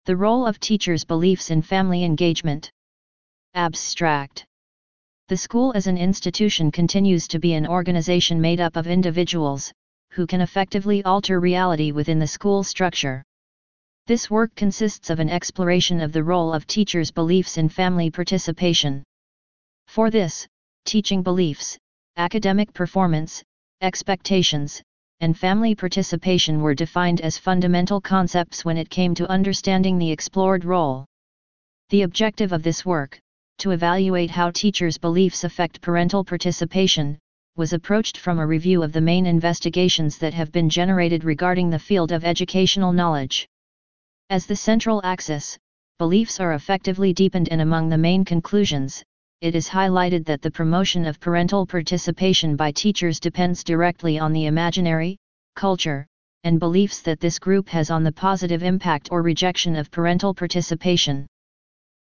The role of teachers' beliefs in family engagement. Abstract. The school as an institution continues to be an organization made up of individuals, who can effectively alter reality within the school structure. This work consists of an exploration of the role of teachers' beliefs in family participation. For this, teaching beliefs, academic performance, expectations, and family participation were defined as fundamental concepts when it came to understanding the explored role. The objective of this work, to evaluate how teachers' beliefs affect parental participation, was approached from a review of the main investigations that have been generated regarding the field of educational knowledge. As the central axis, beliefs are effectively deepened, and among the main conclusions, it is highlighted that the promotion of parental participation by teachers depends directly on the imaginary, culture, and beliefs that this group has on the positive impact or rejection of parental participation.